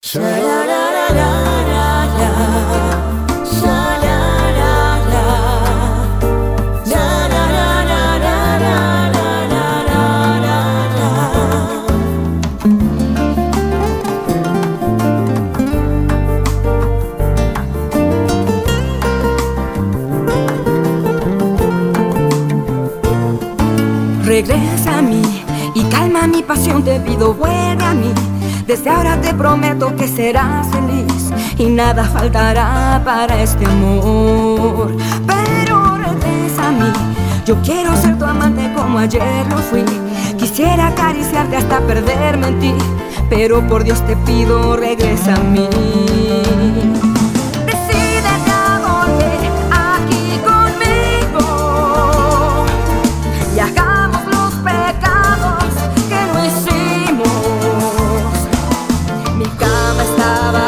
Sha-la-la-la-la-la, sha-la-la-la, Regresa a mí y calma mi pasión, te pido vuelve a mí. Desde ahora te prometo que serás feliz y nada faltará para este amor. Pero regresa a mí, yo quiero ser tu amante como ayer lo fui. Quisiera acariciarte hasta perderme en ti, pero por Dios te pido regresa a mí. Decídete a volver aquí conmigo y hagamos los pecados que no hicimos. Mi cama estaba